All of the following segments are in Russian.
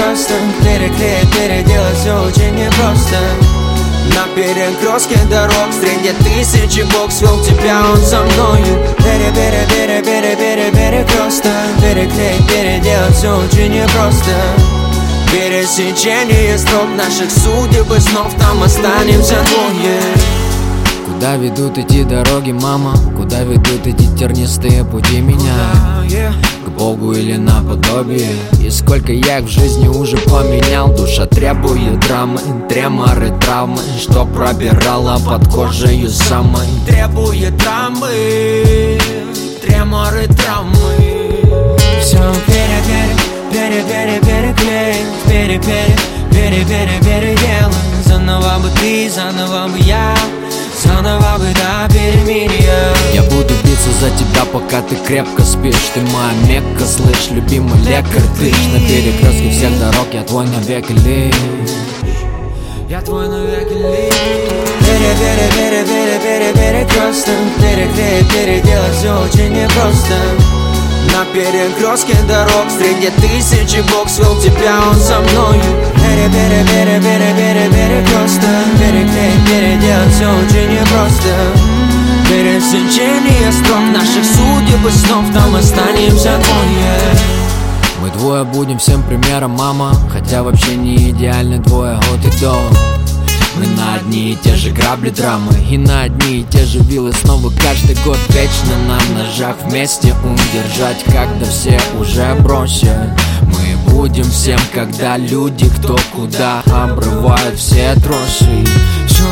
просто переклеить, переделать все очень непросто. На перекрестке дорог среди тысячи бог свел тебя, он со мною. Перекресток, переклеить, переделать все очень непросто. Пересечение строк наших судеб и снов, там останемся двое. Куда ведут эти дороги, мама? Куда ведут эти тернистые пути меня? К Богу или наподобие? И сколько я их в жизни уже поменял. Душа требует драмы, треморы, травмы, что пробирала под кожей самой. Требует драмы, треморы, травмы. Все переделай. Заново бы ты, заново бы я, заново бы до перемирия. Я буду биться за тебя, пока ты крепко спишь. Ты моя Мекка, слышь, любимый лекарь. Ты на перекрестке всех дорог, я твой навеки лишь. Я твой навеки лишь. Перекресток, переклеить, переделать все очень непросто. На перекрестке дорог среди тысячи бог свел тебя, он со мною. Перекресток, переклеить, переделать все очень непросто. Пересечение строк наших судеб и снов, там останемся двое. Мы двое будем всем примером, мама. Хотя вообще не идеальны двое от и до. Мы на одни и те же грабли драмы и на одни и те же вилы снова каждый год. Вечно на ножах вместе удержать, когда все уже бросят. Мы будем всем, когда люди кто куда обрывают все тросы. Все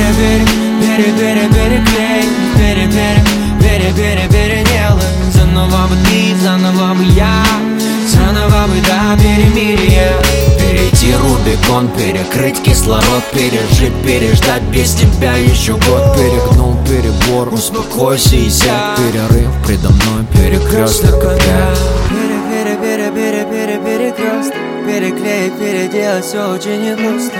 переделай. Заново бы ты, заново бы я, заново бы до перемирия. Перейти Рубикон, перекрыть кислород, пережить, переждать без тебя еще год. Перегнул перебор, успокойся и сядь. Перерыв предо мной, перекресток опять. Перекресток, переклеить, переделать все очень непросто.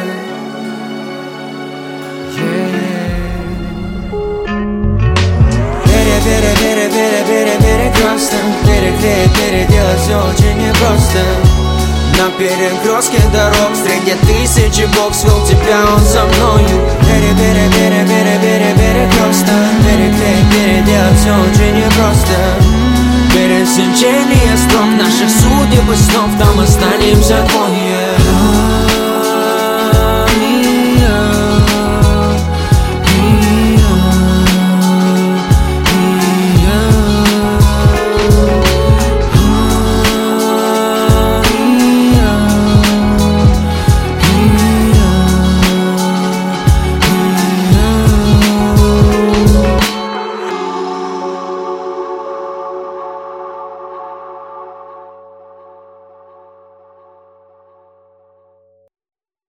Перекресток, переклеить, переделать все очень непросто. На перекрестке дорог среди тысячи бог свел тебя, он со мною. Перекресток, переклеить, переделать все очень непросто. Пересечение строк наших судеб и снов, там останемся двое.